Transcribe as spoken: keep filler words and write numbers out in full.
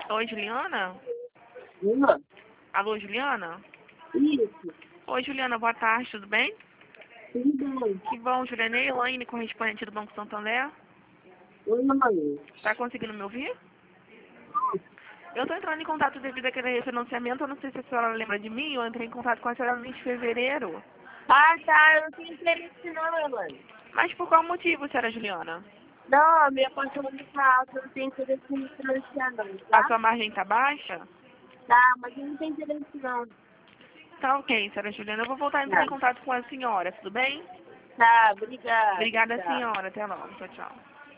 Oi, Juliana? Uma? Alô, Juliana? Isso. Oi, Juliana, boa tarde, tudo bem? Tudo bem. Que bom, Juliana. E Elaine, correspondente do Banco Santander. Oi, mãe. Tá conseguindo me ouvir? Eu tô entrando em contato devido àquele refinanciamento. Eu não sei se a senhora lembra de mim. Eu entrei em contato com a senhora no mês de fevereiro. Ah, tá. Eu não tenho interesse não, mãe. Mas por qual motivo, senhora Juliana? Não, a minha parcela tá alta. Eu não tenho interesse em financiar não, A tá? sua margem tá baixa? Tá, mas eu não tenho interesse não. Tá ok, senhora Juliana. Eu vou voltar a entrar Tá. em contato com a senhora, tudo bem? Tá, obrigada. Obrigada, Tá. senhora. Até logo. Tchau, tchau.